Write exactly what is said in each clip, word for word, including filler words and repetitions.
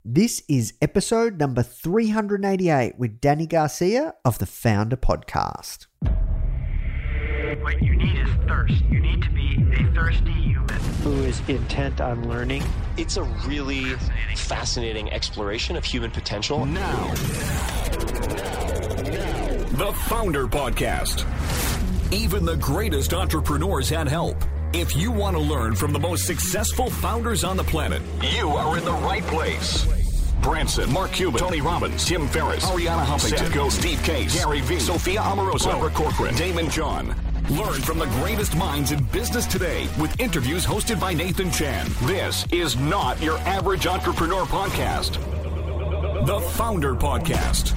This is episode number three hundred eighty-eight with Danny Garcia of the Founder Podcast. What you need is thirst. You need to be a thirsty human who is intent on learning. It's a really fascinating, fascinating exploration of human potential. Now, the Founder Podcast. Even the greatest entrepreneurs had help. If you want to learn from the most successful founders on the planet, you are in the right place. Branson, Mark Cuban, Tony Robbins, Tim Ferriss, Arianna Huffington, Seth Godin, Steve Case, Gary Vee, Sophia Amoruso, Barbara Corcoran, Damon John. Learn from the greatest minds in business today with interviews hosted by Nathan Chan. This is not your average entrepreneur podcast. The Founder Podcast.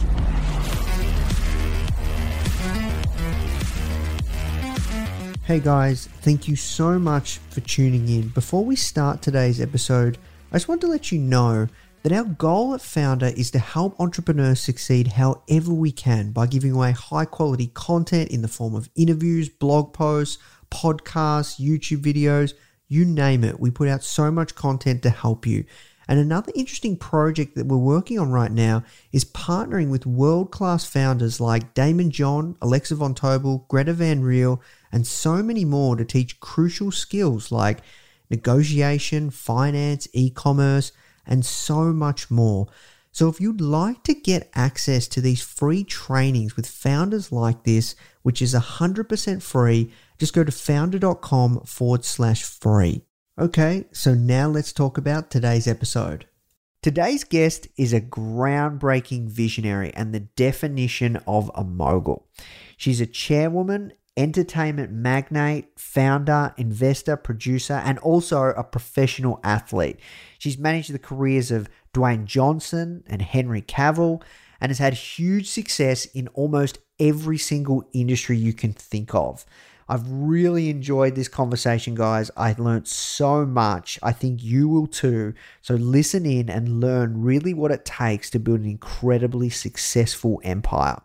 Hey guys, thank you so much for tuning in. Before we start today's episode, I just want to let you know that our goal at Founder is to help entrepreneurs succeed however we can by giving away high quality content in the form of interviews, blog posts, podcasts, YouTube videos, you name it. We put out so much content to help you. And another interesting project that we're working on right now is partnering with world-class founders like Damon John, Alexa Von Tobel, Greta Van Riel, and so many more to teach crucial skills like negotiation, finance, e-commerce, and so much more. So if you'd like to get access to these free trainings with founders like this, which is one hundred percent free, just go to founder.com forward slash free. Okay, so now let's talk about today's episode. Today's guest is a groundbreaking visionary and the definition of a mogul. She's a chairwoman, entertainment magnate, founder, investor, producer, and also a professional athlete. She's managed the careers of Dwayne Johnson and Henry Cavill and has had huge success in almost every single industry you can think of. I've really enjoyed this conversation, guys. I learned so much. I think you will too. So listen in and learn really what it takes to build an incredibly successful empire.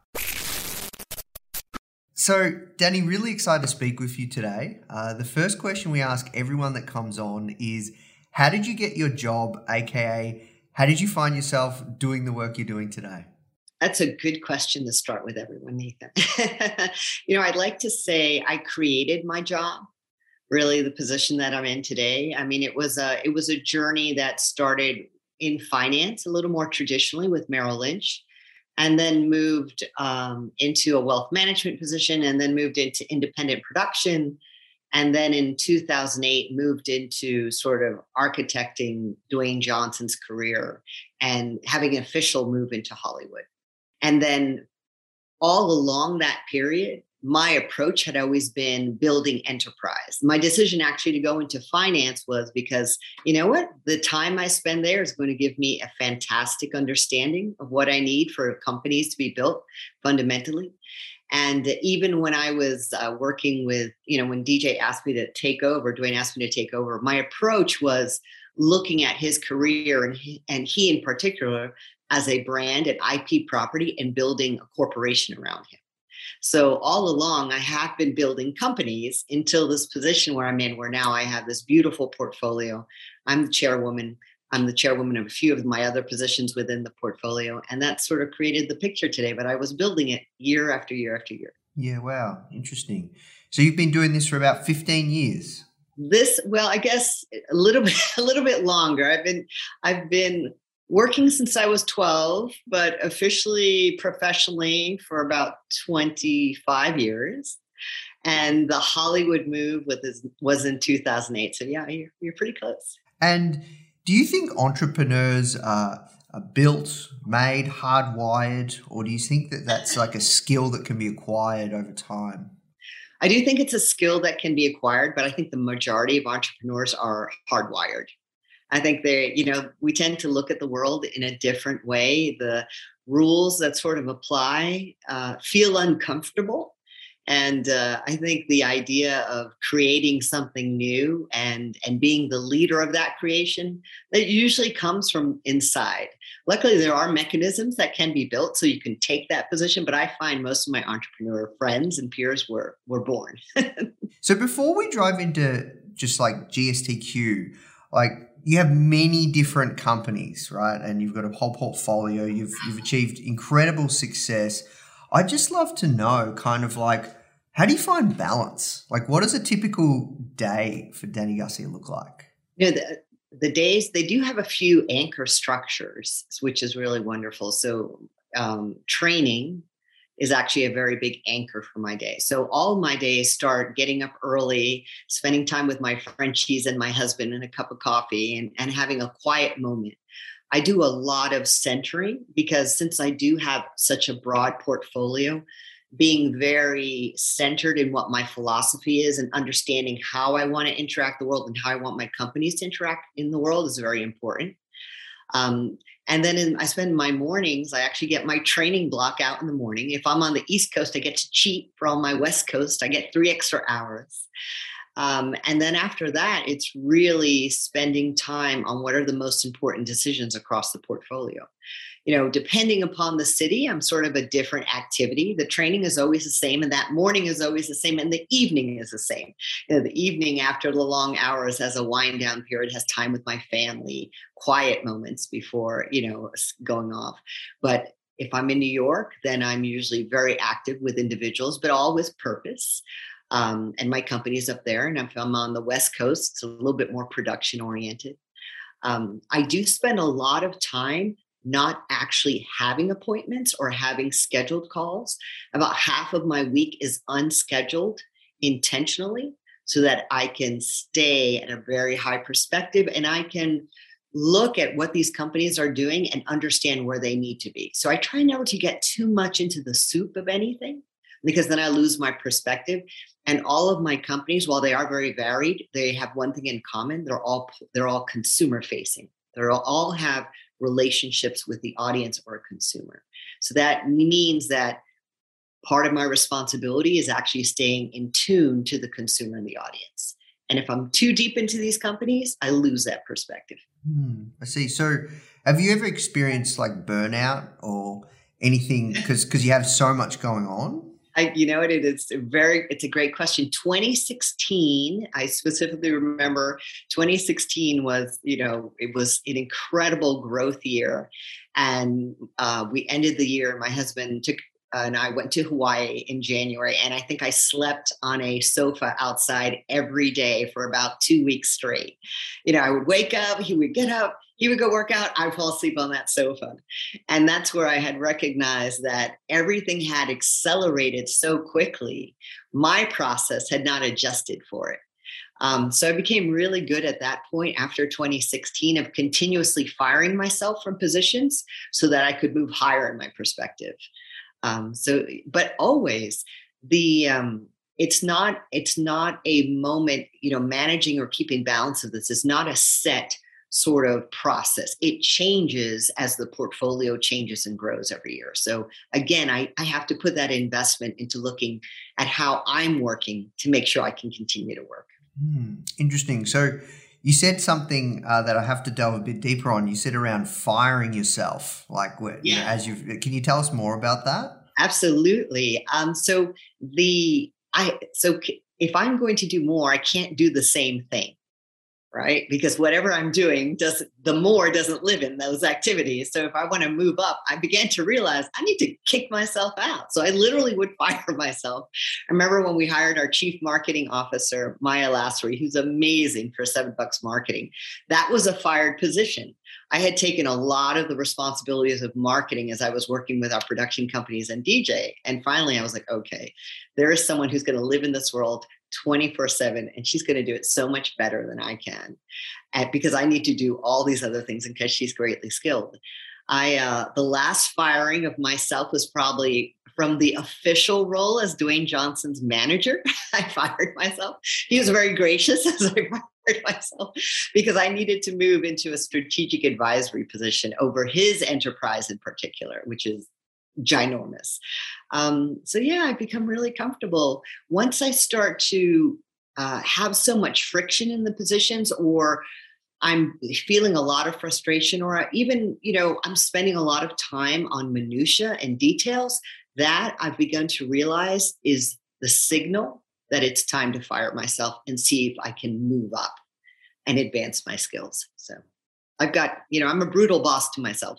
So, Danny, really excited to speak with you today. Uh, the first question we ask everyone that comes on is, how did you get your job, aka how did you find yourself doing the work you're doing today? That's a good question to start with everyone, Nathan. You know, I'd like to say I created my job, really the position that I'm in today. I mean, it was a it was a journey that started in finance, a little more traditionally with Merrill Lynch, and then moved um, into a wealth management position, and then moved into independent production. And then in two thousand eight, moved into sort of architecting Dwayne Johnson's career and having an official move into Hollywood. And then all along that period, my approach had always been building enterprise. My decision actually to go into finance was because, you know what, the time I spend there is going to give me a fantastic understanding of what I need for companies to be built fundamentally. And even when I was uh, working with, you know, when D J asked me to take over, Dwayne asked me to take over, my approach was looking at his career and he, and he in particular as a brand and I P property and building a corporation around him. So all along, I have been building companies until this position where I'm in, where now I have this beautiful portfolio. I'm the chairwoman. I'm the chairwoman of a few of my other positions within the portfolio. And that sort of created the picture today, but I was building it year after year after year. Yeah, wow. Interesting. So you've been doing this for about fifteen years. This, well, I guess a little bit, a little bit longer. I've been, I've been working since I was twelve, but officially, professionally for about twenty-five years. And the Hollywood move was, was in two thousand eight. So yeah, you're, you're pretty close. And do you think entrepreneurs are, are built, made, hardwired, or do you think that that's like a skill that can be acquired over time? I do think it's a skill that can be acquired, but I think the majority of entrepreneurs are hardwired. I think they, you know, we tend to look at the world in a different way. The rules that sort of apply uh, feel uncomfortable. And uh, I think the idea of creating something new and, and being the leader of that creation, that usually comes from inside. Luckily, there are mechanisms that can be built so you can take that position. But I find most of my entrepreneur friends and peers were, were born. So before we drive into just like G S T Q, like you have many different companies, right? And you've got a whole portfolio. You've you've achieved incredible success. I'd just love to know kind of like, how do you find balance? Like, what does a typical day for Danny Garcia look like? You know, the, the days, they do have a few anchor structures, which is really wonderful. So um, training is actually a very big anchor for my day. So all my days start getting up early, spending time with my Frenchies and my husband and a cup of coffee and, and having a quiet moment. I do a lot of centering because since I do have such a broad portfolio, being very centered in what my philosophy is and understanding how I want to interact the world and how I want my companies to interact in the world is very important. Um, and then in, I spend my mornings, I actually get my training block out in the morning. If I'm on the East Coast, I get to cheat. For on my West Coast, I get three extra hours. Um, and then after that, it's really spending time on what are the most important decisions across the portfolio. You know, depending upon the city, I'm sort of a different activity. The training is always the same, and that morning is always the same, and the evening is the same. You know, the evening after the long hours has a wind down period, has time with my family, quiet moments before, you know, going off. But if I'm in New York, then I'm usually very active with individuals, but all with purpose. Um, and my company's up there. And if I'm on the West Coast, it's a little bit more production oriented. Um, I do spend a lot of time not actually having appointments or having scheduled calls. About half of my week is unscheduled intentionally so that I can stay at a very high perspective and I can look at what these companies are doing and understand where they need to be. So I try never to get too much into the soup of anything because then I lose my perspective. And all of my companies, while they are very varied, they have one thing in common. They're all they're all consumer facing. They all have relationships with the audience or a consumer. So that means that part of my responsibility is actually staying in tune to the consumer and the audience. And if I'm too deep into these companies, I lose that perspective. Hmm, I see. So have you ever experienced like burnout or anything because because you have so much going on? I, you know, it is a very, it's a great question. twenty sixteen, I specifically remember twenty sixteen was, you know, it was an incredible growth year. And uh, we ended the year, my husband took, uh, and I went to Hawaii in January. And I think I slept on a sofa outside every day for about two weeks straight. You know, I would wake up, he would get up, he would go work out, I would fall asleep on that sofa. And that's where I had recognized that everything had accelerated so quickly. My process had not adjusted for it. Um, so I became really good at that point after twenty sixteen of continuously firing myself from positions so that I could move higher in my perspective. Um, so, but always the, um, it's not, it's not a moment, you know, managing or keeping balance of this is not a set sort of process. It changes as the portfolio changes and grows every year. So again, I, I have to put that investment into looking at how I'm working to make sure I can continue to work. Hmm, interesting. So you said something uh, that I have to delve a bit deeper on. You said around firing yourself, like what, yeah. you know, as you can you tell us more about that? Absolutely. Um, so the I so if I'm going to do more, I can't do the same thing. Right? Because whatever I'm doing does the more doesn't live in those activities. So if I want to move up, I began to realize I need to kick myself out. So I literally would fire myself. I remember when we hired our chief marketing officer, Maya Lassery, who's amazing for seven bucks marketing. That was a fired position. I had taken a lot of the responsibilities of marketing as I was working with our production companies and D J. And finally, I was like, okay, there is someone who's going to live in this world twenty-four seven, and she's going to do it so much better than I can, and because I need to do all these other things and because she's greatly skilled. I uh, the last firing of myself was probably from the official role as Dwayne Johnson's manager. I fired myself. He was very gracious as I fired myself because I needed to move into a strategic advisory position over his enterprise in particular, which is ginormous. Um, so yeah, I've become really comfortable. Once I start to uh, have so much friction in the positions, or I'm feeling a lot of frustration, or even, you know, I'm spending a lot of time on minutia and details, that I've begun to realize is the signal that it's time to fire myself and see if I can move up. and advance my skills. So I've got, you know, I'm a brutal boss to myself.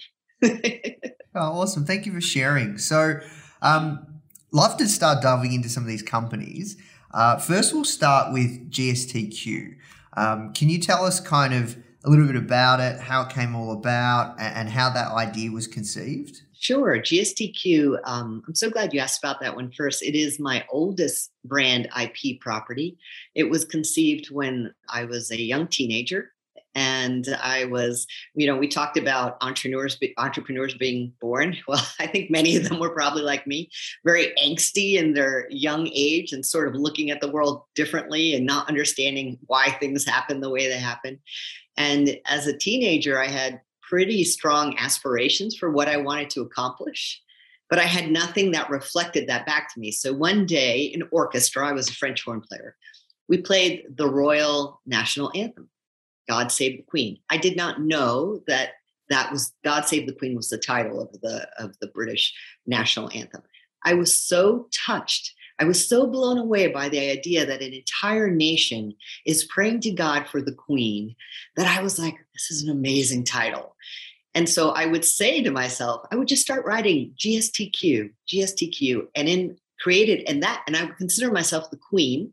Oh, awesome. Thank you for sharing. So, um, love to start diving into some of these companies. Uh, first, we'll start with G S T Q. Um, can you tell us kind of a little bit about it, how it came all about, and, and how that idea was conceived? Sure. G S T Q, um, I'm so glad you asked about that one first. It is my oldest brand I P property. It was conceived when I was a young teenager. And I was, you know, we talked about entrepreneurs, entrepreneurs being born. Well, I think many of them were probably like me, very angsty in their young age and sort of looking at the world differently and not understanding why things happen the way they happen. And as a teenager, I had pretty strong aspirations for what I wanted to accomplish, but I had nothing that reflected that back to me. So one day in orchestra, I was a French horn player. We played the Royal National Anthem, God Save the Queen. I did not know that that was God Save the Queen was the title of the of the British national anthem. I was so touched. I was so blown away by the idea that an entire nation is praying to God for the Queen that I was like, this is an amazing title. And so I would say to myself, I would just start writing G S T Q, G S T Q, and then created and that, and I would consider myself the Queen.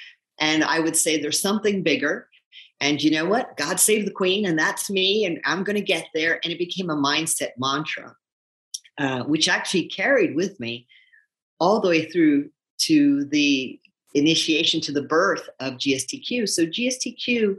And I would say there's something bigger. And you know what? God save the Queen, and that's me, and I'm going to get there. And it became a mindset mantra, uh, which actually carried with me all the way through to the initiation, to the birth of G S T Q. So G S T Q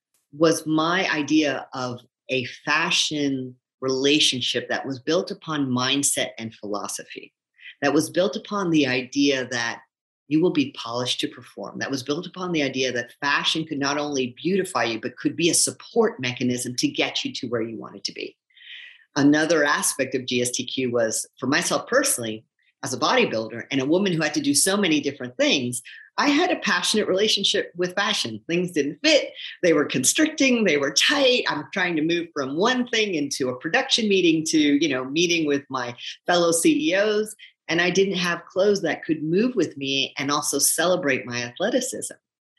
was my idea of a fashion relationship that was built upon mindset and philosophy, that was built upon the idea that you will be polished to perform. That was built upon the idea that fashion could not only beautify you, but could be a support mechanism to get you to where you wanted to be. Another aspect of G S T Q was, for myself personally, as a bodybuilder and a woman who had to do so many different things, I had a passionate relationship with fashion. Things didn't fit. They were constricting. They were tight. I'm trying to move from one thing into a production meeting to, you know, meeting with my fellow C E Os. And I didn't have clothes that could move with me and also celebrate my athleticism.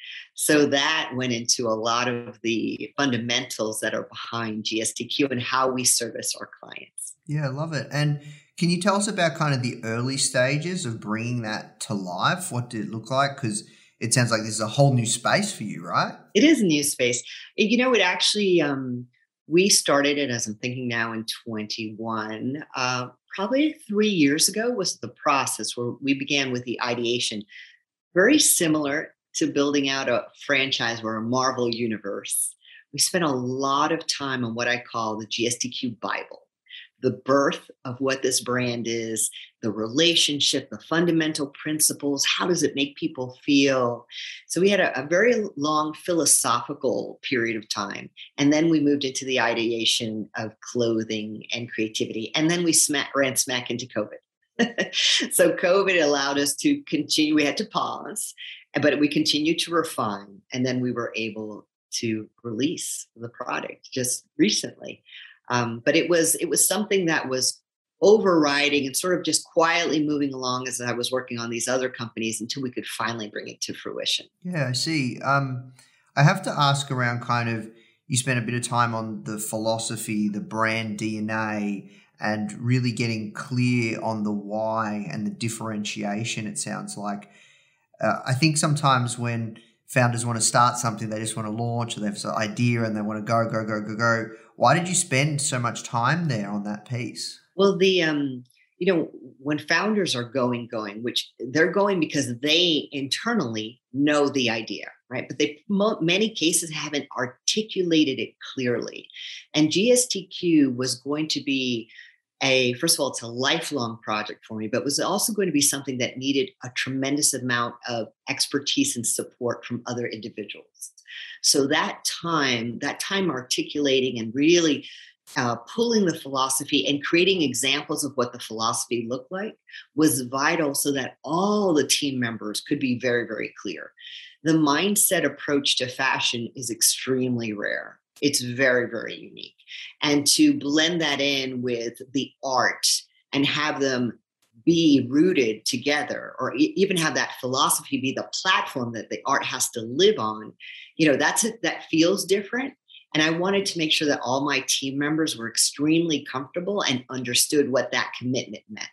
So that went into a lot of the fundamentals that are behind G S T Q and how we service our clients. Yeah, I love it. And can you tell us about kind of the early stages of bringing that to life? What did it look like? Because it sounds like this is a whole new space for you, right? It is a new space. You know, it actually, um, we started it, as I'm thinking now, in twenty-one. Uh, probably three years ago was the process where we began with the ideation. Very similar to building out a franchise or a Marvel universe. We spent a lot of time on what I call the G S T Q Bible, the birth of what this brand is, the relationship, the fundamental principles. How does it make people feel? So we had a, a very long philosophical period of time. And then we moved into the ideation of clothing and creativity. And then we smack, ran smack into COVID. So COVID allowed us to continue. We had to pause, but we continued to refine. And then we were able to release the product just recently. Um, but it was it was something that was overriding and sort of just quietly moving along as I was working on these other companies until we could finally bring it to fruition. Yeah, I see. Um, I have to ask around kind of, you spent a bit of time on the philosophy, the brand D N A, and really getting clear on the why and the differentiation, it sounds like. Uh, I think sometimes when founders want to start something, they just want to launch, or they have an idea and they want to go, go, go, go, go. Why did you spend so much time there on that piece? Well, the um, you know, when founders are going, going, which they're going because they internally know the idea, right? But they, many cases, haven't articulated it clearly. And G S T Q was going to be a, first of all, it's a lifelong project for me, but was also going to be something that needed a tremendous amount of expertise and support from other individuals. So that time, that time articulating and really uh, pulling the philosophy and creating examples of what the philosophy looked like was vital so that all the team members could be very, very clear. The mindset approach to fashion is extremely rare. It's very, very unique. And to blend that in with the art and have them be rooted together, or e- even have that philosophy be the platform that the art has to live on, you know, that's it, that feels different. And I wanted to make sure that all my team members were extremely comfortable and understood what that commitment meant.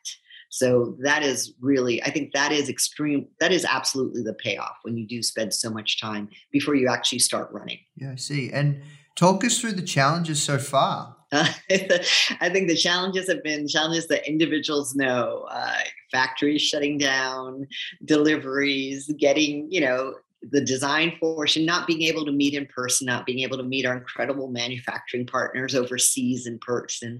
So that is really, I think that is extreme. That is absolutely the payoff when you do spend so much time before you actually start running. Yeah, I see. And talk us through the challenges so far. Uh, I think the challenges have been challenges that individuals know, uh, factories shutting down, deliveries, getting, you know, the design portion, not being able to meet in person, not being able to meet our incredible manufacturing partners overseas in person,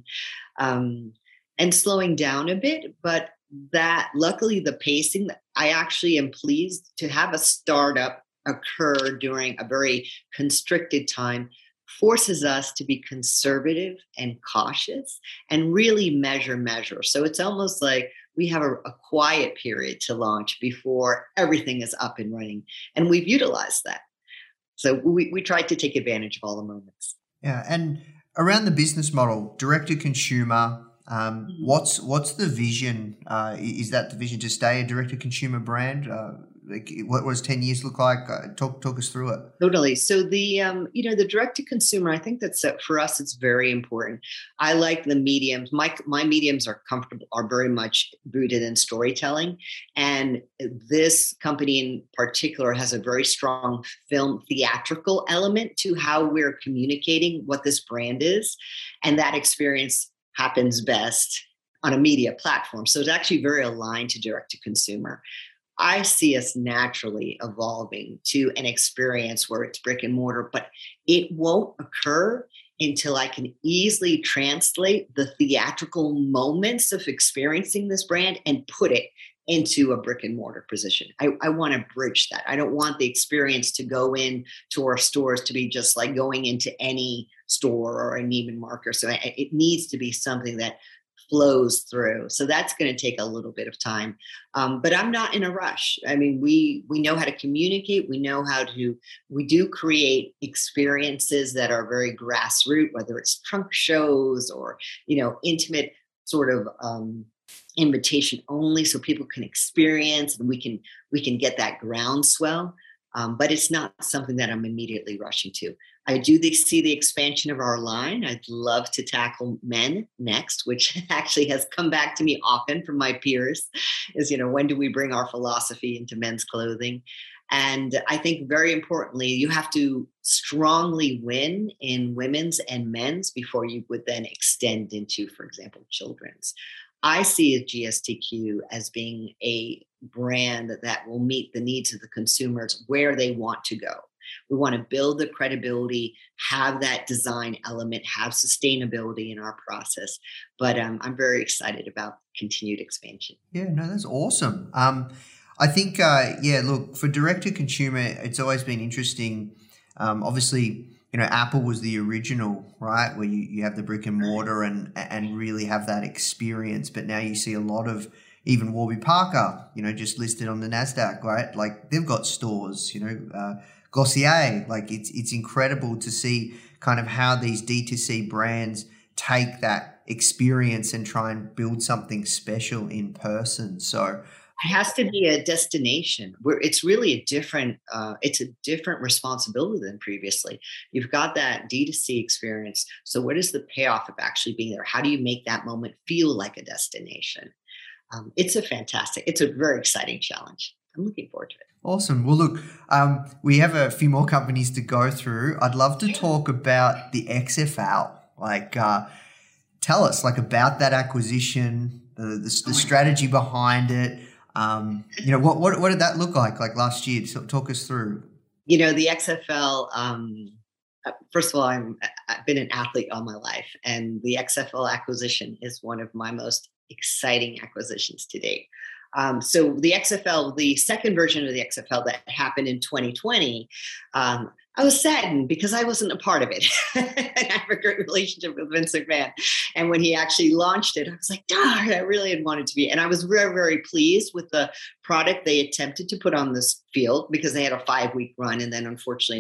um, and slowing down a bit. But that, luckily, the pacing, I actually am pleased to have a startup occur during a very constricted time forces us to be conservative and cautious and really measure, measure. So it's almost like we have a, a quiet period to launch before everything is up and running. And we've utilized that. So we, we tried to take advantage of all the moments. Yeah. And around the business model, direct to consumer, um, mm-hmm. what's what's the vision? Uh, is that the vision to stay a direct to consumer brand? Uh, like what does ten years look like? Uh, talk talk us through it. Totally. So the um, you know the direct to consumer, I think that's uh, for us, it's very important. I like the mediums. My my mediums are comfortable, are very much rooted in storytelling, and this company in particular has a very strong film theatrical element to how we're communicating what this brand is, and that experience happens best on a media platform. So it's actually very aligned to direct to consumer. I see us naturally evolving to an experience where it's brick and mortar, but it won't occur until I can easily translate the theatrical moments of experiencing this brand and put it into a brick and mortar position. I, I want to bridge that. I don't want the experience to go in to our stores to be just like going into any store or a Neiman Marcus. So I, it needs to be something that flows through. So that's going to take a little bit of time. Um, but I'm not in a rush. I mean, we we know how to communicate. We know how to, we do create experiences that are very grassroots, whether it's trunk shows or, you know, intimate sort of um, invitation only, so people can experience and we can we can get that groundswell. Um, but it's not something that I'm immediately rushing to. I do the, see the expansion of our line. I'd love to tackle men next, which actually has come back to me often from my peers, is, you know, when do we bring our philosophy into men's clothing? And I think very importantly, you have to strongly win in women's and men's before you would then extend into, for example, children's. I see G S T Q as being a brand that will meet the needs of the consumers where they want to go. We want to build the credibility, have that design element, have sustainability in our process. But um, I'm very excited about continued expansion. Yeah, no, that's awesome. Um, I think, uh, yeah, look, for direct-to-consumer, it's always been interesting. Um, obviously, you know, Apple was the original, right, where you, you have the brick and mortar and and really have that experience. But now you see a lot of, even Warby Parker, you know, just listed on the NASDAQ, right? Like they've got stores, you know, uh, Glossier, like it's it's incredible to see kind of how these D two C brands take that experience and try and build something special in person. So it has to be a destination where it's really a different, uh, it's a different responsibility than previously. You've got that D two C experience. So what is the payoff of actually being there? How do you make that moment feel like a destination? Um, it's a fantastic, it's a very exciting challenge. I'm looking forward to it. Awesome. Well, look, um, we have a few more companies to go through. I'd love to talk about the X F L. Like, uh, tell us like about that acquisition, the, the, the strategy behind it. Um, you know, what, what what did that look like, like last year? So talk us through. You know, the X F L, um, first of all, I'm, I've been an athlete all my life, and the X F L acquisition is one of my most exciting acquisitions to date. Um, so the X F L, the second version of the X F L that happened in twenty twenty, um, I was saddened because I wasn't a part of it. I have a great relationship with Vince McMahon. And when he actually launched it, I was like, darn, I really had wanted to be. And I was very, very pleased with the product they attempted to put on this field because they had a five-week run. And then unfortunately,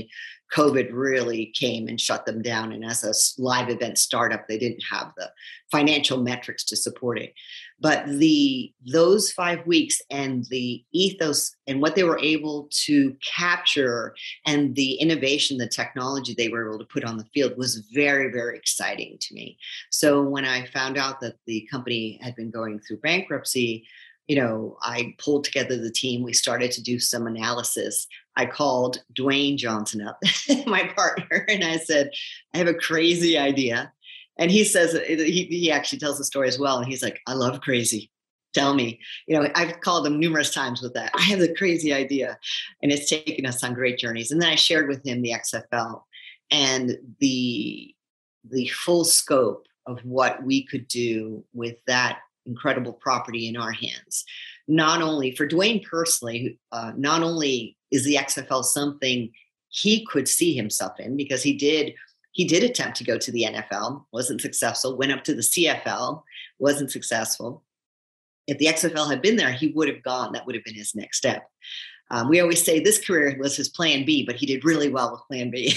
COVID really came and shut them down. And as a live event startup, they didn't have the financial metrics to support it. But the those five weeks and the ethos and what they were able to capture and the innovation, the technology they were able to put on the field was very, very exciting to me. So when I found out that the company had been going through bankruptcy, you know, I pulled together the team. We started to do some analysis. I called Dwayne Johnson up, my partner, and I said, I have a crazy idea. And he says, he, he actually tells the story as well. And he's like, I love crazy. Tell me. You know, I've called him numerous times with that. I have the crazy idea. And it's taken us on great journeys. And then I shared with him the X F L and the, the full scope of what we could do with that incredible property in our hands. Not only for Dwayne personally, uh, not only is the X F L something he could see himself in, because he did he did attempt to go to the N F L, wasn't successful, went up to the C F L, wasn't successful. If the X F L had been there, he would have gone. That would have been his next step. Um, we always say this career was his plan B, but he did really well with plan B.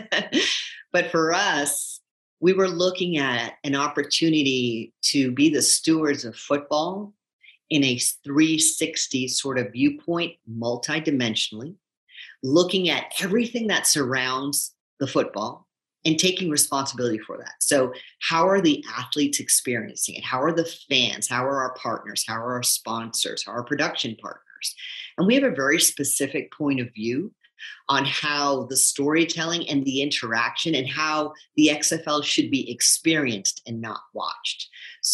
But for us, we were looking at an opportunity to be the stewards of football in a three sixty sort of viewpoint, multidimensionally, looking at everything that surrounds the football and taking responsibility for that. So how are the athletes experiencing it? How are the fans? How are our partners? How are our sponsors? How are our production partners? And we have a very specific point of view on how the storytelling and the interaction and how the X F L should be experienced and not watched.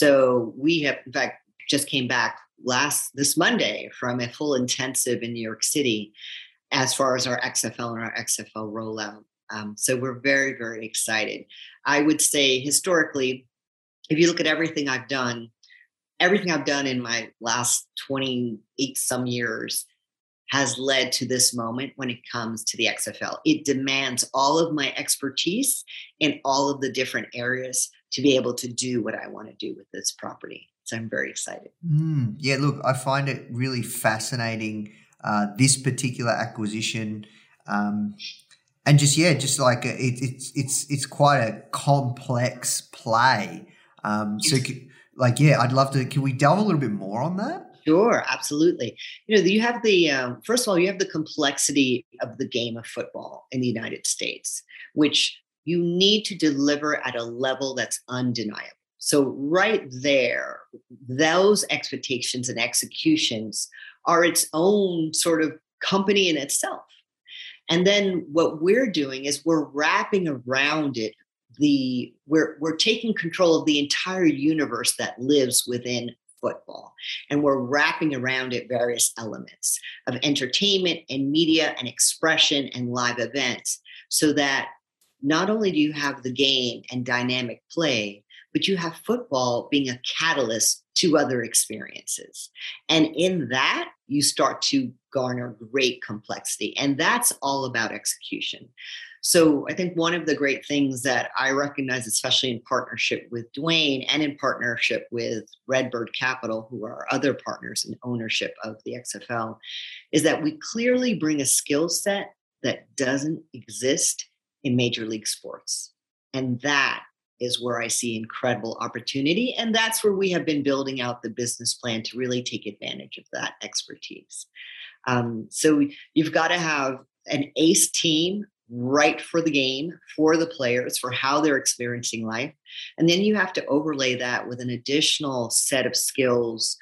So we have, in fact, just came back last this Monday from a full intensive in New York City as far as our X F L and our X F L rollout. Um, so we're very, very excited. I would say historically, if you look at everything I've done, everything I've done in my last twenty-eight some years has led to this moment when it comes to the X F L. It demands all of my expertise in all of the different areas to be able to do what I want to do with this property. So I'm very excited. Mm, yeah, look, I find it really fascinating, uh, this particular acquisition. Um, and just, yeah, just like a, it, it's it's it's quite a complex play. Um, so, like, yeah, I'd love to, can we delve a little bit more on that? Sure, absolutely. You know, you have the, um, first of all, you have the complexity of the game of football in the United States, which you need to deliver at a level that's undeniable. So right there, those expectations and executions are its own sort of company in itself. And then what we're doing is we're wrapping around it the, we're, we're taking control of the entire universe that lives within football. And we're wrapping around it various elements of entertainment and media and expression and live events, so that not only do you have the game and dynamic play, but you have football being a catalyst to other experiences. And in that, you start to garner great complexity. And that's all about execution. So I think one of the great things that I recognize, especially in partnership with Dwayne and in partnership with Redbird Capital, who are our other partners in ownership of the X F L, is that we clearly bring a skill set that doesn't exist in major league sports. And that is where I see incredible opportunity. And that's where we have been building out the business plan to really take advantage of that expertise. Um, so you've got to have an ace team right for the game, for the players, for how they're experiencing life. And then you have to overlay that with an additional set of skills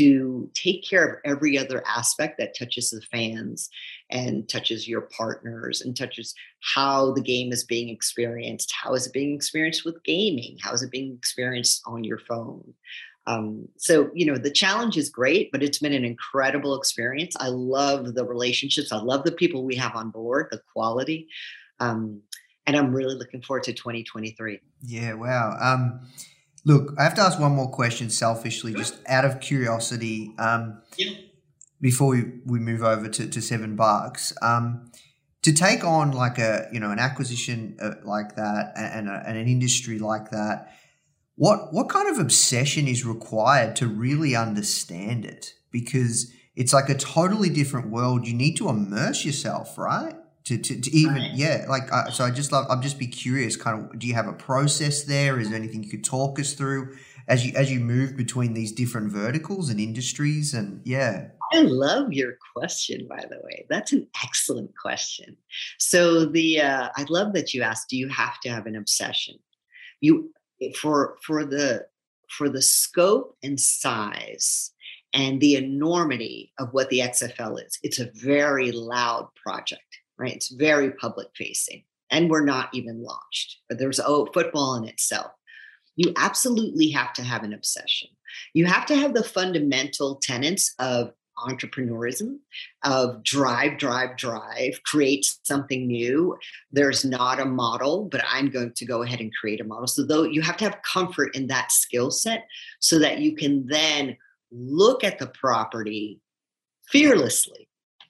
to take care of every other aspect that touches the fans and touches your partners and touches how the game is being experienced. How is it being experienced with gaming? How is it being experienced on your phone? Um, so, you know, the challenge is great, but it's been an incredible experience. I love the relationships. I love the people we have on board, the quality. Um, and I'm really looking forward to twenty twenty-three. Yeah, wow. Um, look, I have to ask one more question selfishly, just out of curiosity, um, yeah. before we, we move over to, to Seven Bucks. Um, to take on like a, you know, an acquisition uh, like that and, a, and an industry like that, What what kind of obsession is required to really understand it? Because it's like a totally different world. You need to immerse yourself, right? To, to, to even, Right. yeah, like, uh, so I just love, I'm just be curious, kind of, do you have a process there? Is there anything you could talk us through as you, as you move between these different verticals and industries? And yeah. I love your question, by the way. That's an excellent question. So the, uh, I love that you asked, do you have to have an obsession? You, for, for the, for the scope and size and the enormity of what the X F L is, it's a very loud project. Right? It's very public facing, and we're not even launched, but there's oh, football in itself. You absolutely have to have an obsession. You have to have the fundamental tenets of entrepreneurism, of drive, drive, drive, create something new. There's not a model, but I'm going to go ahead and create a model. So though you have to have comfort in that skill set so that you can then look at the property fearlessly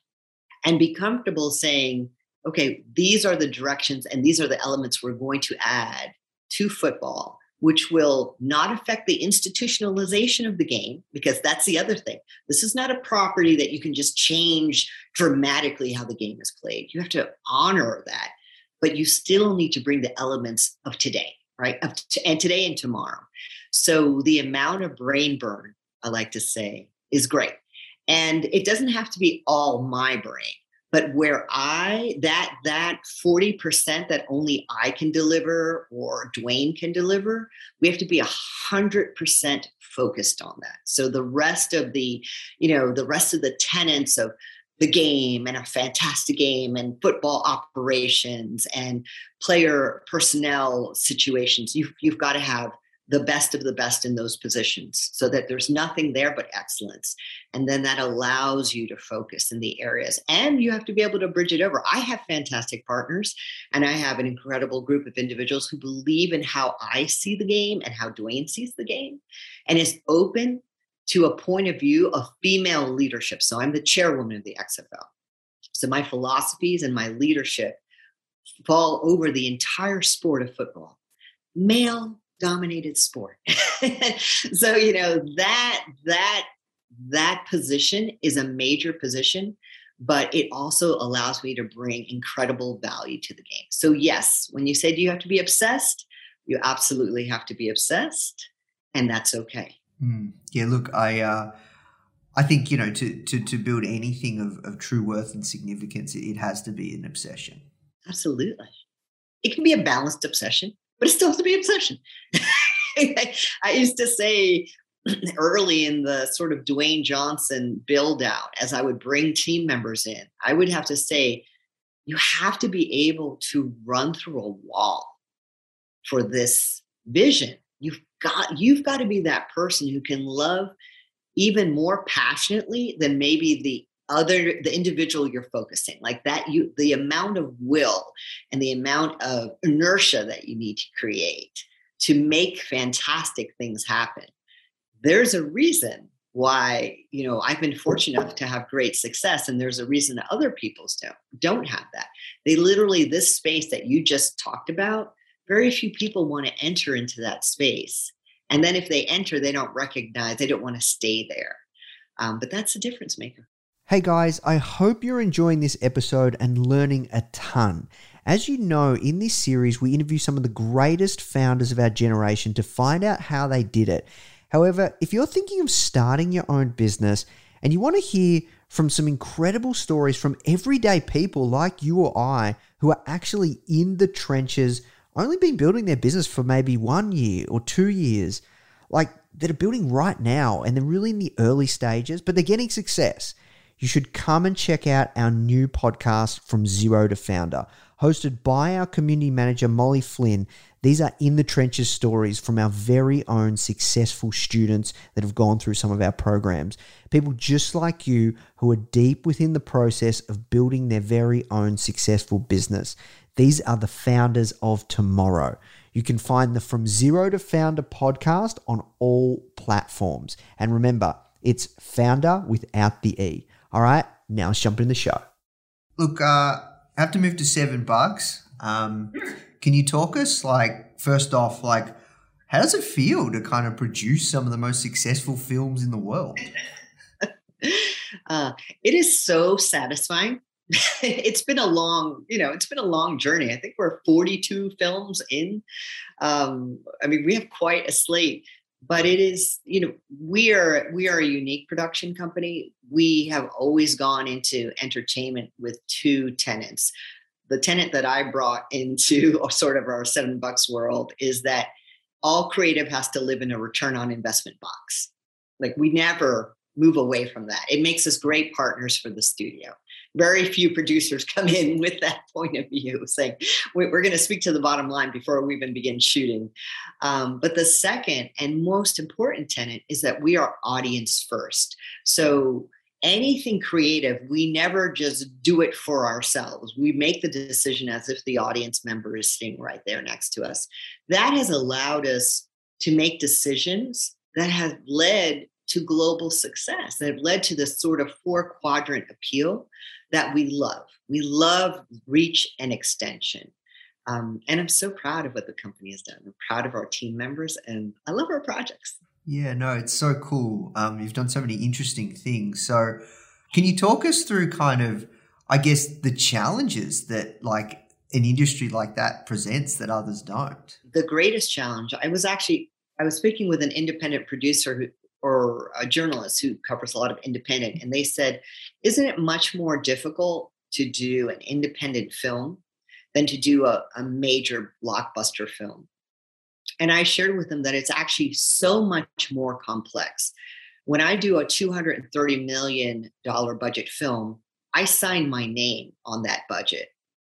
and be comfortable saying, okay, these are the directions and these are the elements we're going to add to football, which will not affect the institutionalization of the game, because that's the other thing. This is not a property that you can just change dramatically how the game is played. You have to honor that, but you still need to bring the elements of today, right? Of t- and today and tomorrow. So the amount of brain burn, I like to say, is great. And it doesn't have to be all my brain, but where I, that, that forty percent that only I can deliver or Dwayne can deliver, we have to be a hundred percent focused on that. So the rest of the, you know, the rest of the tenets of the game and a fantastic game and football operations and player personnel situations, you've, you've got to have the best of the best in those positions so that there's nothing there but excellence. And then that allows you to focus in the areas, and you have to be able to bridge it over. I have fantastic partners, and I have an incredible group of individuals who believe in how I see the game and how Dwayne sees the game, and is open to a point of view of female leadership. So I'm the chairwoman of the X F L. So my philosophies and my leadership fall over the entire sport of football. Male dominated sport. So, you know, that, that, that position is a major position, but it also allows me to bring incredible value to the game. So yes, when you say, do you have to be obsessed? You absolutely have to be obsessed, and that's okay. Mm. Yeah, look, I, uh, I think, you know, to, to, to build anything of, of true worth and significance, it, it has to be an obsession. Absolutely. It can be a balanced obsession, but it still has to be obsession. I used to say early in the sort of Dwayne Johnson build out, as I would bring team members in, I would have to say, you have to be able to run through a wall for this vision. You've got, you've got to be that person who can love even more passionately than maybe the other, the individual you're focusing, like that, you, the amount of will and the amount of inertia that you need to create to make fantastic things happen. There's a reason why, you know, I've been fortunate enough to have great success, and there's a reason that other people don't, don't have that. They literally, this space that you just talked about, very few people want to enter into that space. And then if they enter, they don't recognize, they don't want to stay there. Um, but that's the difference maker. Hey guys, I hope you're enjoying this episode and learning a ton. As you know, in this series, we interview some of the greatest founders of our generation to find out how they did it. However, if you're thinking of starting your own business and you want to hear from some incredible stories from everyday people like you or I who are actually in the trenches, only been building their business for maybe one year or two years, like that are building right now and they're really in the early stages, but they're getting success, you should come and check out our new podcast, From Zero to Founder, hosted by our community manager, Molly Flynn. These are in the trenches stories from our very own successful students that have gone through some of our programs. People just like you who are deep within the process of building their very own successful business. These are the founders of tomorrow. You can find the From Zero to Founder podcast on all platforms. And remember, it's founder without the E. All right, now let's jump in the show. Look, uh, I have to move to seven bucks. Um, can you talk us, like, first off, like, how does it feel to kind of produce some of the most successful films in the world? uh, it is so satisfying it's been a long, you know, it's been a long journey. I think we're forty-two films in. Um, I mean, we have quite a slate, but it is, you know, we are we are a unique production company. We have always gone into entertainment with two tenets. The tenet that I brought into sort of our seven bucks world is that all creative has to live in a return on investment box. Like, we never move away from that. It makes us great partners for the studio. Very few producers come in with that point of view, saying, we're going to speak to the bottom line before we even begin shooting. Um, but the second and most important tenet is that we are audience first. So anything creative, we never just do it for ourselves. We make the decision as if the audience member is sitting right there next to us. That has allowed us to make decisions that have led to global success, that have led to this sort of four quadrant appeal that we love. We love reach and extension. Um, and I'm so proud of what the company has done. I'm proud of our team members, and I love our projects. Yeah, no, it's so cool. Um, you've done so many interesting things. So can you talk us through kind of, I guess, the challenges that like an industry like that presents that others don't? The greatest challenge, I was actually, I was speaking with an independent producer who, or a journalist who covers a lot of independent, and they said, isn't it much more difficult to do an independent film than to do a, a major blockbuster film? And I shared with them that it's actually so much more complex. When I do a two hundred thirty million dollars budget film, I sign my name on that budget,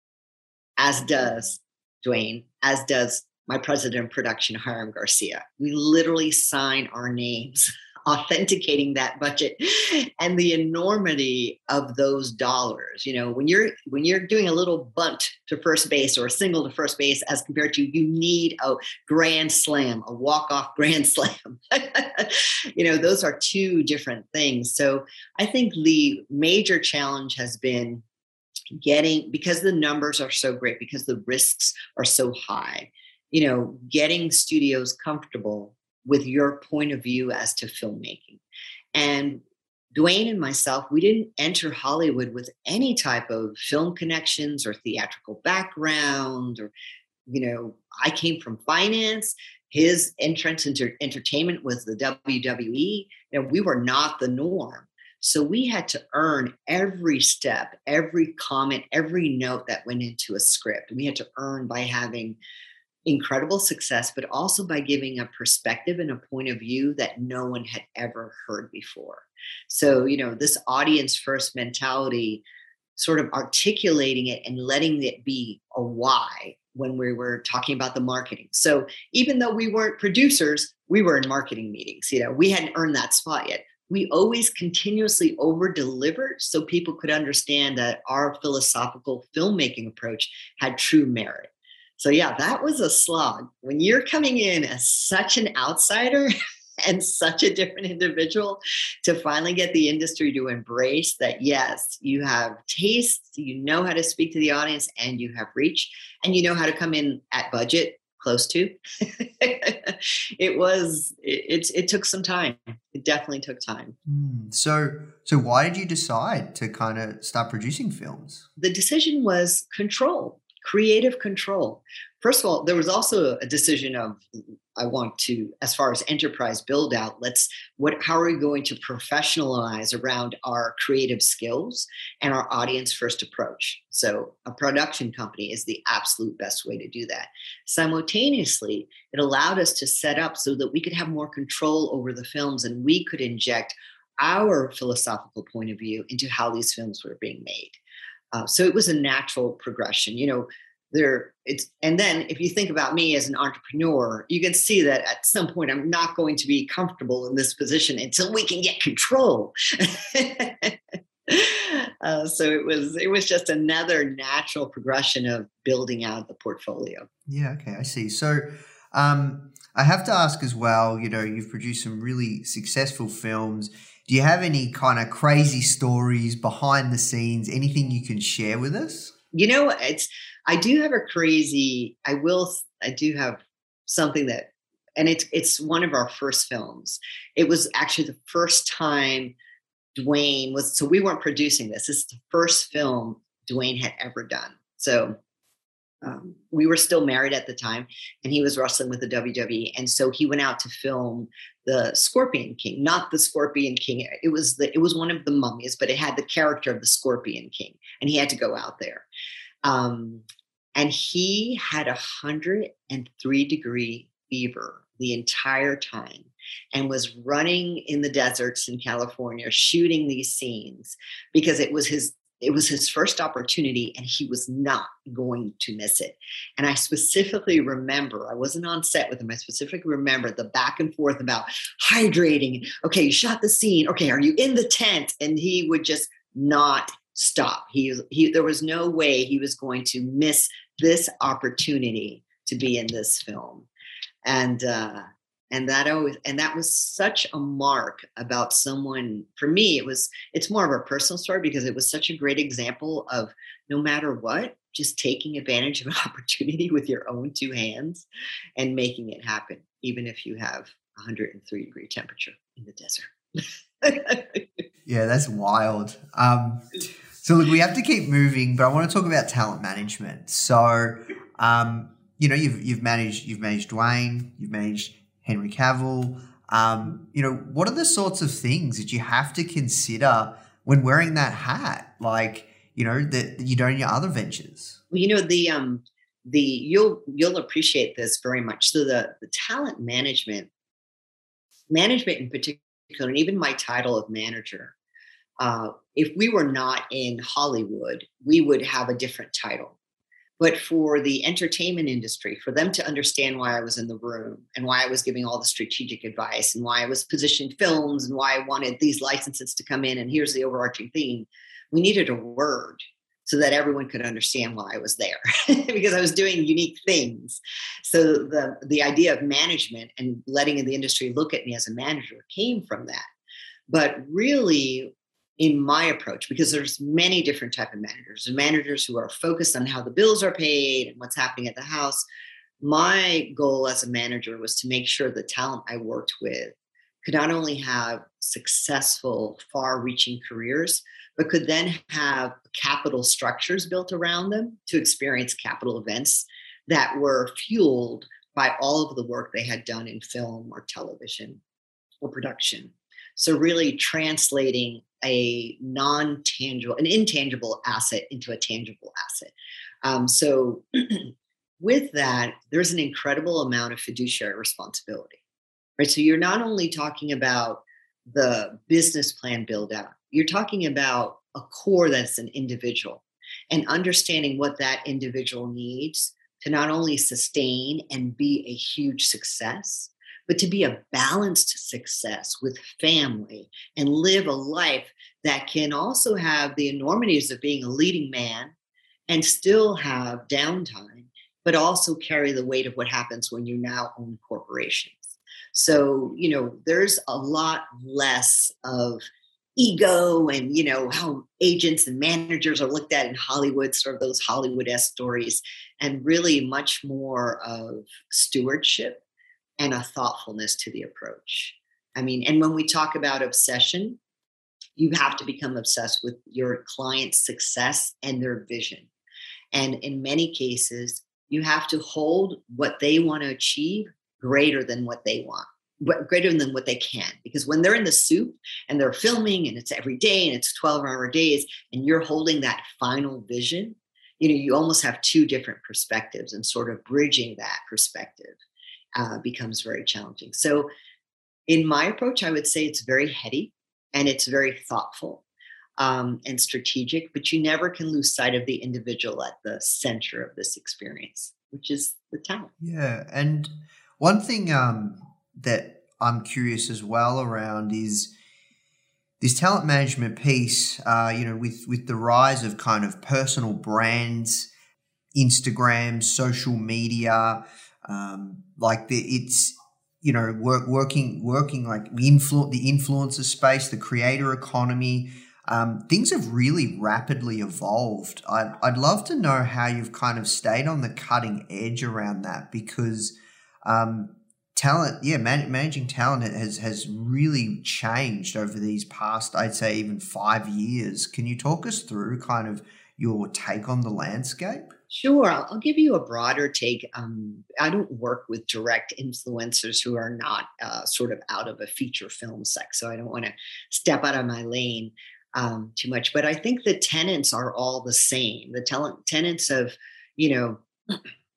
as does Dwayne, as does my president of production, Hiram Garcia. We literally sign our names, authenticating that budget and the enormity of those dollars. You know, when you're when you're doing a little bunt to first base or a single to first base, as compared to you need a grand slam, a walk-off grand slam. You know, those are two different things. So I think the major challenge has been getting, because the numbers are so great, because the risks are so high, you know, getting studios comfortable with your point of view as to filmmaking. And Dwayne and myself, we didn't enter Hollywood with any type of film connections or theatrical background, or, you know, I came from finance. His entrance into entertainment was the W W E. You know, we were not the norm. So we had to earn every step, every comment, every note that went into a script. We had to earn by having incredible success, but also by giving a perspective and a point of view that no one had ever heard before. So, you know, this audience first mentality, sort of articulating it and letting it be a why when we were talking about the marketing. So even though we weren't producers, we were in marketing meetings. You know, we hadn't earned that spot yet. We always continuously over-delivered so people could understand that our philosophical filmmaking approach had true merit. So yeah, that was a slog. When you're coming in as such an outsider and such a different individual, to finally get the industry to embrace that, yes, you have taste, you know how to speak to the audience, and you have reach, and you know how to come in at budget, close to. It was, it, it, it took some time. It definitely took time. Mm. So, so why did you decide to kind of start producing films? The decision was control. Creative control. First of all, there was also a decision of, I want to, as far as enterprise build out, let's, what, how are we going to professionalize around our creative skills and our audience first approach? So a production company is the absolute best way to do that. Simultaneously, it allowed us to set up so that we could have more control over the films, and we could inject our philosophical point of view into how these films were being made. Uh, so it was a natural progression, you know, there it's, and then if you think about me as an entrepreneur, you can see that at some point I'm not going to be comfortable in this position until we can get control. uh, so it was, it was just another natural progression of building out the portfolio. Yeah. Okay. I see. So, um, I have to ask as well, you know, you've produced some really successful films. Do you have any kind of crazy stories behind the scenes, anything you can share with us? You know, it's, I do have a crazy, I will, I do have something that, and it's, it's one of our first films. It was actually the first time Dwayne was, so we weren't producing this. This is the first film Dwayne had ever done. So um, we were still married at the time, and he was wrestling with the W W E. And so he went out to film the Scorpion King, not the Scorpion King. It was the, it was one of the mummies, but it had the character of the Scorpion King, and he had to go out there. Um, and he had a hundred and three degree fever the entire time, and was running in the deserts in California, shooting these scenes because it was his, it was his first opportunity, and he was not going to miss it. And I specifically remember, I wasn't on set with him. I specifically remember the back and forth about hydrating. Okay, you shot the scene. Okay, are you in the tent? And he would just not stop. He, he, there was no way he was going to miss this opportunity to be in this film. And, uh, and that always, and that was such a mark about someone. For me, it was, it's more of a personal story because it was such a great example of no matter what, just taking advantage of an opportunity with your own two hands and making it happen, even if you have one hundred three degree temperature in the desert. Yeah, that's wild. Um, so look, we have to keep moving, but I want to talk about talent management. So, um, you know, you've, you've managed, you've managed Dwayne, you've managed Henry Cavill. Um, you know, what are the sorts of things that you have to consider when wearing that hat? Like, you know, that, that you don't in your other ventures. Well, you know, the, um, the, you'll, you'll appreciate this very much. So the, the talent management, management in particular, and even my title of manager, uh, if we were not in Hollywood, we would have a different title. But for the entertainment industry, for them to understand why I was in the room and why I was giving all the strategic advice and why I was positioning films and why I wanted these licenses to come in and here's the overarching theme, we needed a word so that everyone could understand why I was there because I was doing unique things. So the, the idea of management and letting the industry look at me as a manager came from that. But really, in my approach, because there's many different type of managers, and managers who are focused on how the bills are paid and what's happening at the house. My goal as a manager was to make sure the talent I worked with could not only have successful, far-reaching careers, but could then have capital structures built around them to experience capital events that were fueled by all of the work they had done in film or television or production. So really translating a non-tangible, an intangible asset into a tangible asset. Um, so with that, there's an incredible amount of fiduciary responsibility, right? So you're not only talking about the business plan build out, you're talking about a core that's an individual and understanding what that individual needs to not only sustain and be a huge success, but to be a balanced success with family and live a life that can also have the enormities of being a leading man and still have downtime, but also carry the weight of what happens when you now own corporations. So, you know, there's a lot less of ego and, you know, how agents and managers are looked at in Hollywood, sort of those Hollywood-esque stories, and really much more of stewardship and a thoughtfulness to the approach. I mean, and when we talk about obsession, you have to become obsessed with your client's success and their vision. And in many cases, you have to hold what they want to achieve greater than what they want, greater than what they can. Because when they're in the soup and they're filming and it's every day and it's twelve hour days and you're holding that final vision, you know, you almost have two different perspectives, and sort of bridging that perspective uh, becomes very challenging. So in my approach, I would say it's very heady and it's very thoughtful um, and strategic, but you never can lose sight of the individual at the center of this experience, which is the talent. Yeah. And one thing um, that I'm curious as well around is this talent management piece, uh, you know, with, with the rise of kind of personal brands, Instagram, social media, um, like the, it's, you know, work, working, working like the influ- the influencer space, the creator economy, um, things have really rapidly evolved. I'd, I'd love to know how you've kind of stayed on the cutting edge around that, because um, talent, yeah, man, managing talent has, has really changed over these past, I'd say even five years. Can you talk us through kind of your take on the landscape? Sure. I'll, I'll give you a broader take. Um, I don't work with direct influencers who are not uh, sort of out of a feature film sec, so I don't want to step out of my lane um, too much. But I think the tenets are all the same. The tel- tenets of, you know,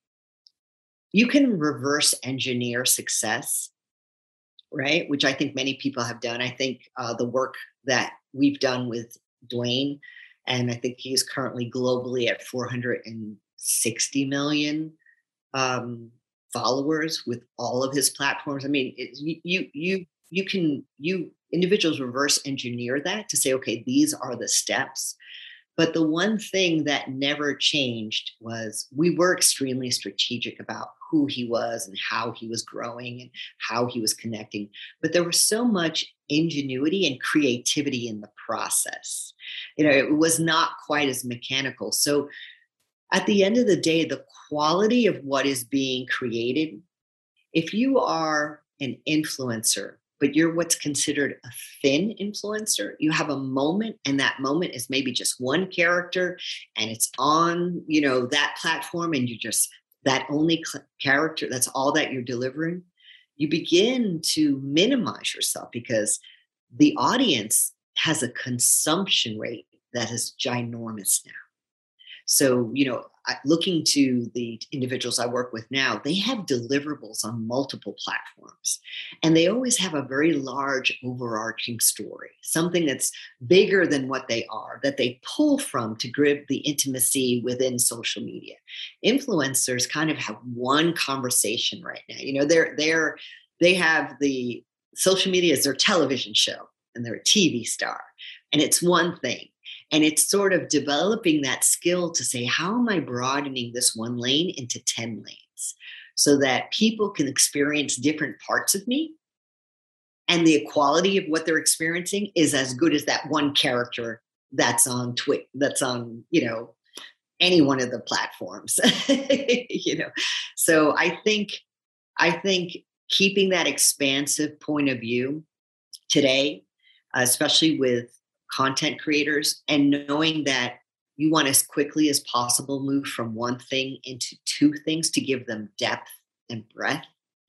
you can reverse engineer success, right? Which I think many people have done. I think uh, the work that we've done with Dwayne, and I think he's currently globally at four hundred sixty million um, followers with all of his platforms. I mean, it, you, you, you, you can, you individuals reverse engineer that to say, okay, these are the steps. But the one thing that never changed was we were extremely strategic about who he was and how he was growing and how he was connecting. But there was so much ingenuity and creativity in the process. You know, it was not quite as mechanical. So at the end of the day, the quality of what is being created, if you are an influencer, but you're what's considered a thin influencer, you have a moment and that moment is maybe just one character and it's on, you know, that platform and you just, that only cl- character, that's all that you're delivering. You begin to minimize yourself because the audience has a consumption rate that is ginormous now. So, you know, looking to the individuals I work with now, they have deliverables on multiple platforms, and they always have a very large overarching story, something that's bigger than what they are, that they pull from to grab the intimacy within social media. Influencers kind of have one conversation right now. You know, they're they're they have the social media as their television show, and they're a T V star, and it's one thing. And it's sort of developing that skill to say, how am I broadening this one lane into ten lanes so that people can experience different parts of me and the quality of what they're experiencing is as good as that one character that's on Twitter, that's on, you know, any one of the platforms, you know? So I think, I think keeping that expansive point of view today, especially with content creators, and knowing that you want as quickly as possible move from one thing into two things to give them depth and breadth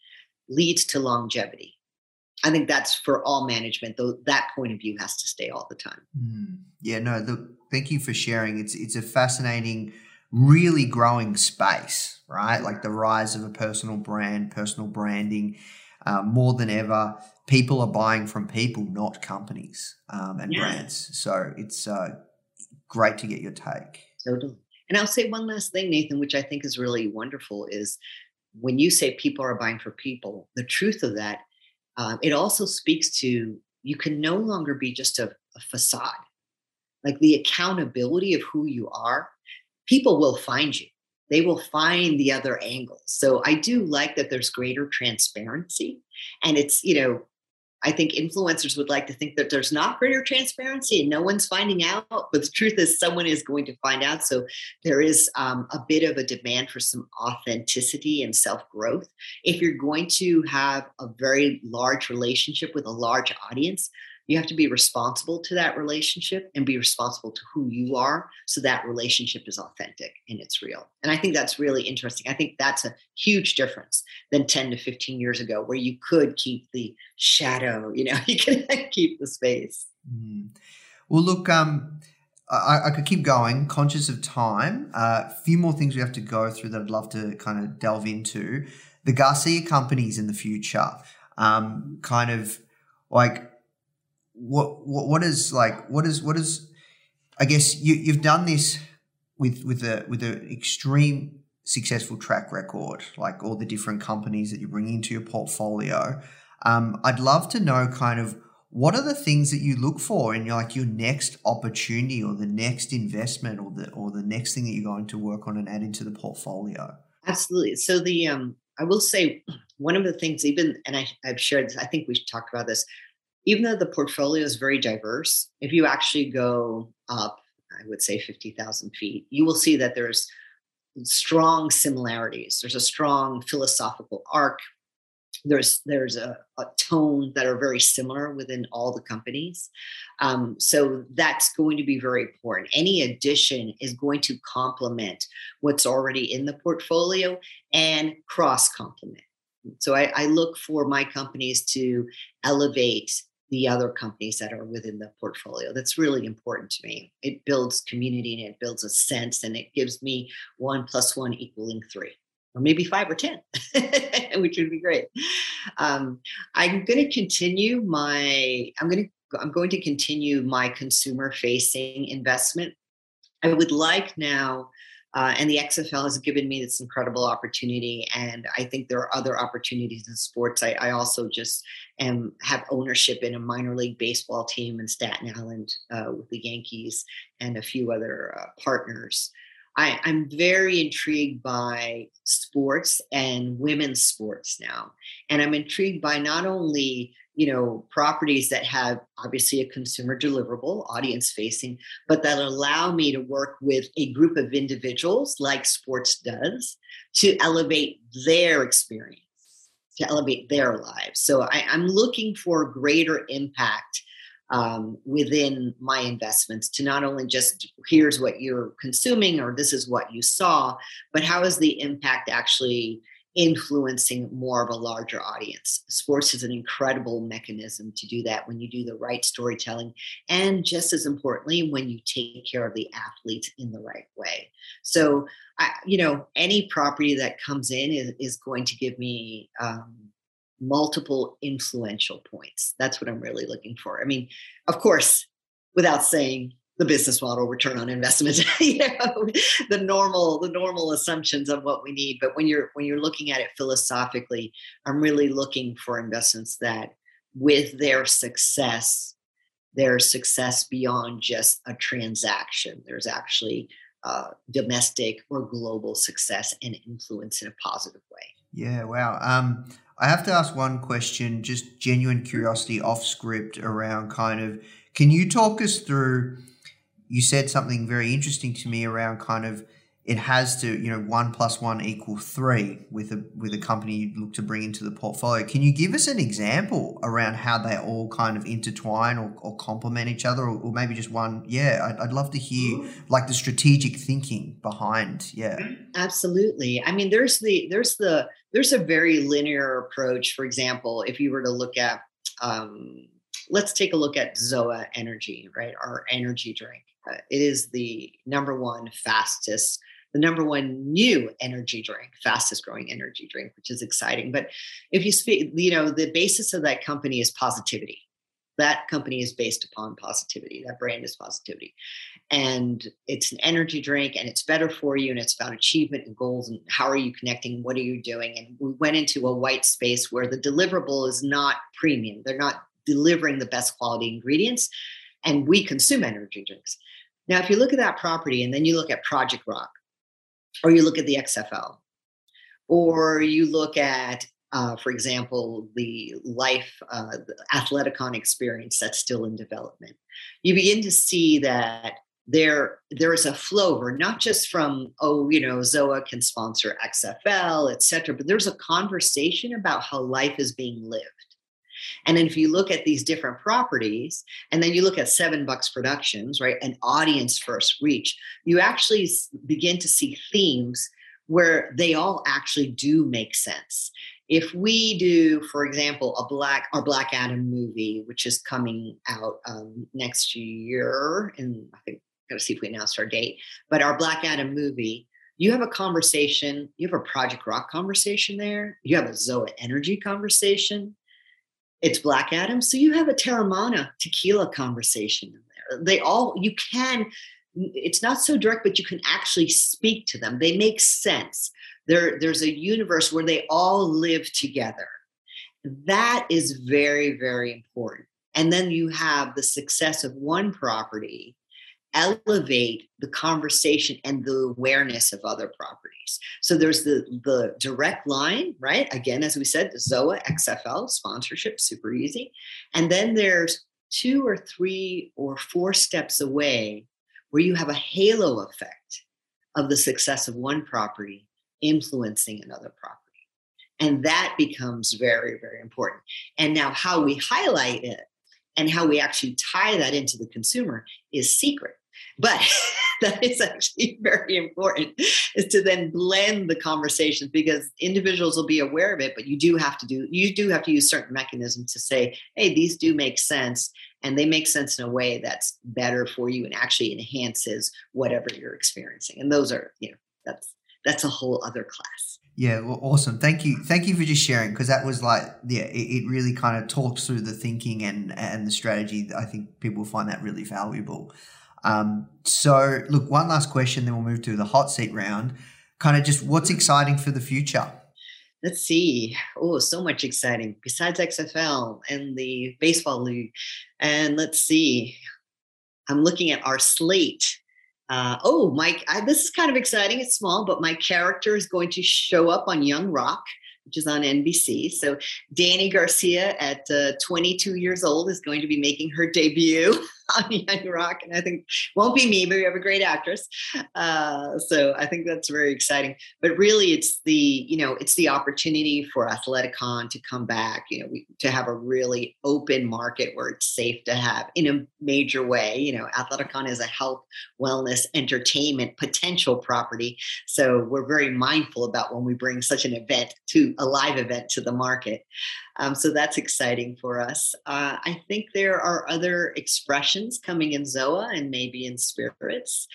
leads to longevity. I think that's for all management, though that point of view has to stay all the time. Mm. Yeah, no, the, thank you for sharing. It's it's a fascinating, really growing space, right? Like the rise of a personal brand, personal branding, uh, more than ever. People are buying from people, not companies um, and yeah. brands. So it's uh, great to get your take. Totally. And I'll say one last thing, Nathan, which I think is really wonderful, is when you say people are buying for people, the truth of that, um, it also speaks to you can no longer be just a, a facade. Like the accountability of who you are, people will find you. They will find the other angles. So I do like that there's greater transparency. And it's, you know, I think influencers would like to think that there's not greater transparency and no one's finding out. But the truth is someone is going to find out. So there is um, a bit of a demand for some authenticity and self-growth. If you're going to have a very large relationship with a large audience, you have to be responsible to that relationship and be responsible to who you are so that relationship is authentic and it's real. And I think that's really interesting. I think that's a huge difference than ten to fifteen years ago where you could keep the shadow, you know, you can keep the space. Mm. Well, look, um, I, I could keep going, conscious of time. A uh, few more things we have to go through that I'd love to kind of delve into. The Garcia companies in the future, um, kind of like, What what what is like what is what is I guess you you've done this with with a with an extreme successful track record, like all the different companies that you bring into your portfolio. Um, I'd love to know kind of what are the things that you look for in your like your next opportunity or the next investment or the or the next thing that you're going to work on and add into the portfolio. Absolutely. So the um, I will say one of the things even and I I've shared this, I think we should talk about this. Even though the portfolio is very diverse, if you actually go up, I would say fifty thousand feet, you will see that there's strong similarities. There's a strong philosophical arc. there's there's a, a tone that are very similar within all the companies. Um, so that's going to be very important. Any addition is going to complement what's already in the portfolio and cross complement. So I, I look for my companies to elevate the other companies that are within the portfolio. That's really important to me. It builds community and it builds a sense, and it gives me one plus one equaling three, or maybe five or ten, which would be great. Um, I'm going to continue my, I'm going to, I'm going to continue my consumer facing investment. I would like now, uh, and the X F L has given me this incredible opportunity. And I think there are other opportunities in sports. I, I also just am, have ownership in a minor league baseball team in Staten Island uh, with the Yankees and a few other uh, partners. I, I'm very intrigued by sports and women's sports now. And I'm intrigued by not only, you know, properties that have obviously a consumer deliverable, audience facing, but that allow me to work with a group of individuals like sports does to elevate their experience, to elevate their lives. So I, I'm looking for greater impact Um, within my investments, to not only just here's what you're consuming or this is what you saw, but how is the impact actually influencing more of a larger audience? Sports is an incredible mechanism to do that when you do the right storytelling, and just as importantly, when you take care of the athletes in the right way. So, I, you know, any property that comes in is, is going to give me um, multiple influential points. That's what I'm really looking for. I mean, of course, without saying the business model, return on investment, you know, the normal, the normal assumptions of what we need. But when you're when you're looking at it philosophically, I'm really looking for investments that, with their success, their success beyond just a transaction. There's actually uh, domestic or global success and influence in a positive way. Yeah, wow. Um, I have to ask one question, just genuine curiosity off script around kind of, can you talk us through, you said something very interesting to me around kind of, it has to, you know, one plus one equal three with a with a company you look to bring into the portfolio. Can you give us an example around how they all kind of intertwine or, or complement each other, or, or maybe just one? Yeah, I'd, I'd love to hear like the strategic thinking behind. Yeah, absolutely. I mean, there's the there's the there's a very linear approach. For example, if you were to look at, um, let's take a look at Zoa Energy, right? Our energy drink. Uh, it is the number one fastest. The number one new energy drink, fastest growing energy drink, which is exciting. But if you speak, you know, the basis of that company is positivity. That company is based upon positivity. That brand is positivity. And it's an energy drink, and it's better for you, and it's about achievement and goals and how are you connecting? What are you doing? And we went into a white space where the deliverable is not premium. They're not delivering the best quality ingredients, and we consume energy drinks. Now, if you look at that property and then you look at Project Rock, or you look at the X F L, or you look at, uh, for example, the Life uh, the Athleticon experience that's still in development, you begin to see that there there is a flow over, not just from, oh, you know, Zoa can sponsor X F L, et cetera, but there's a conversation about how life is being lived. And then if you look at these different properties, and then you look at Seven Bucks Productions, right, an audience first reach, you actually begin to see themes where they all actually do make sense. If we do, for example, a Black our Black Adam movie, which is coming out um, next year, and I think I've got to see if we announced our date, but our Black Adam movie, you have a conversation, you have a Project Rock conversation there, you have a Zoa Energy conversation. It's Black Adam. So you have a Terramana tequila conversation in there. They all, you can, it's not so direct, but you can actually speak to them. They make sense. There, there's a universe where they all live together. That is very, very important. And then you have the success of one property elevate the conversation and the awareness of other properties. So there's the, the direct line, right? Again, as we said, Zoa, X F L, sponsorship, super easy. And then there's two or three or four steps away where you have a halo effect of the success of one property influencing another property. And that becomes very, very important. And now how we highlight it and how we actually tie that into the consumer is secret. But that is actually very important, is to then blend the conversations, because individuals will be aware of it, but you do have to do, you do have to use certain mechanisms to say, hey, these do make sense. And they make sense in a way that's better for you and actually enhances whatever you're experiencing. And those are, you know, that's, that's a whole other class. Yeah, well, awesome. Thank you. Thank you for just sharing, because that was like, yeah, it, it really kind of talks through the thinking and, and the strategy. I think people find that really valuable. Um, so look, one last question, then we'll move to the hot seat round. Kind of just what's exciting for the future? Let's see. Oh, so much exciting besides X F L and the baseball league. And let's see, I'm looking at our slate. Uh, oh, Mike, I, this is kind of exciting. It's small, but my character is going to show up on Young Rock, which is on N B C. So Dany Garcia at uh, twenty-two years old is going to be making her debut on Young Rock. And I think won't be me, but we have a great actress. Uh, so I think that's very exciting. But really it's the, you know, it's the opportunity for Athleticon to come back, you know, we, to have a really open market where it's safe to have in a major way. You know, Athleticon is a health, wellness, entertainment potential property. So we're very mindful about when we bring such an event to a live event to the market. Um, so that's exciting for us. Uh, I think there are other expressions coming in Z O A and maybe in Spirits,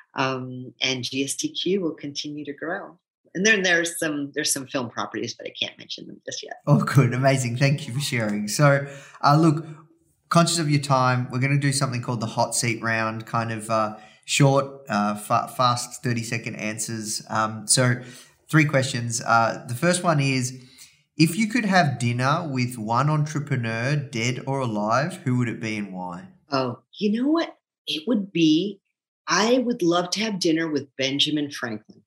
um, and G S T Q will continue to grow. And then there's some there's some film properties, but I can't mention them just yet. Oh, good, amazing. Thank you for sharing. So, uh, look, conscious of your time, we're going to do something called the hot seat round, kind of uh, short, uh, fa- fast, thirty second answers. Um, so, three questions. Uh, the first one is, if you could have dinner with one entrepreneur, dead or alive, who would it be and why? Oh, you know what? It would be, I would love to have dinner with Benjamin Franklin.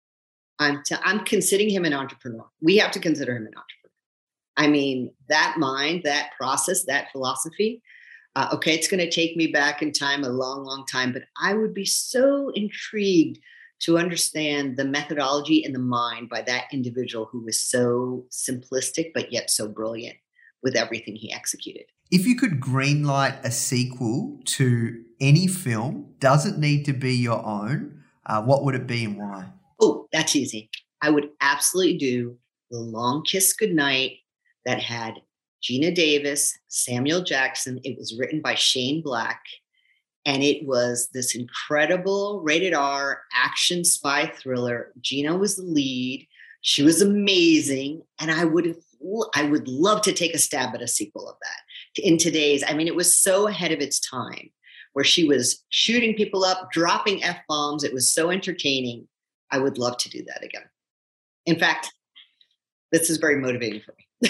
I'm, t- I'm considering him an entrepreneur. We have to consider him an entrepreneur. I mean, that mind, that process, that philosophy. Uh, okay, it's going to take me back in time, a long, long time, but I would be so intrigued to understand the methodology and the mind by that individual who was so simplistic, but yet so brilliant with everything he executed. If you could greenlight a sequel to any film, doesn't need to be your own, uh, what would it be and why? Oh, that's easy. I would absolutely do The Long Kiss Goodnight that had Gina Davis, Samuel Jackson. It was written by Shane Black. And it was this incredible rated R action spy thriller. Gina was the lead. She was amazing. And I would have, I would love to take a stab at a sequel of that in today's. I mean, it was so ahead of its time, where she was shooting people up, dropping F-bombs. It was so entertaining. I would love to do that again. In fact, this is very motivating for me.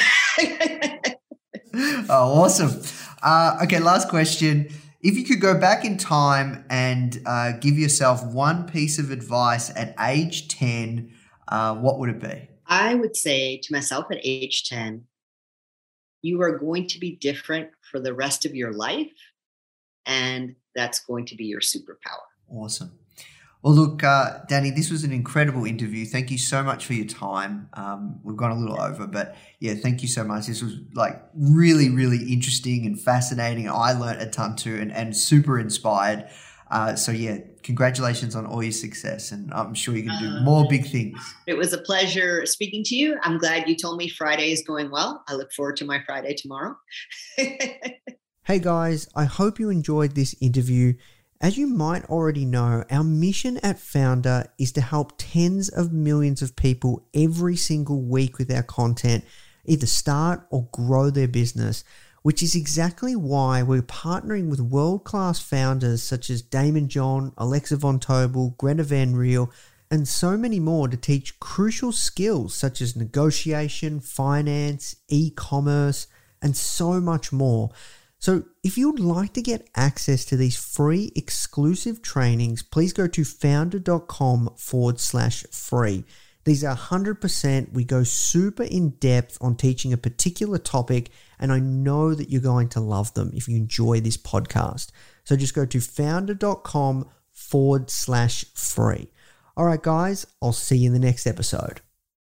Oh, awesome. Uh, okay, last question. If you could go back in time and uh, give yourself one piece of advice at age ten, uh, what would it be? I would say to myself at age ten, you are going to be different for the rest of your life, and that's going to be your superpower. Awesome. Well, look, uh, Dany, this was an incredible interview. Thank you so much for your time. Um, we've gone a little over, but yeah, thank you so much. This was like really, really interesting and fascinating. I learned a ton too, and, and super inspired. Uh, so yeah, congratulations on all your success, and I'm sure you can do uh, more big things. It was a pleasure speaking to you. I'm glad you told me Friday is going well. I look forward to my Friday tomorrow. Hey guys, I hope you enjoyed this interview. As you might already know, our mission at Foundr is to help tens of millions of people every single week with our content, either start or grow their business, which is exactly why we're partnering with world-class founders such as Damon John, Alexa Von Tobel, Greta Van Riel, and so many more to teach crucial skills such as negotiation, finance, e-commerce, and so much more. So if you'd like to get access to these free exclusive trainings, please go to foundr.com forward slash free. These are one hundred percent. We go super in depth on teaching a particular topic, and I know that you're going to love them if you enjoy this podcast. So just go to foundr.com forward slash free. All right, guys, I'll see you in the next episode.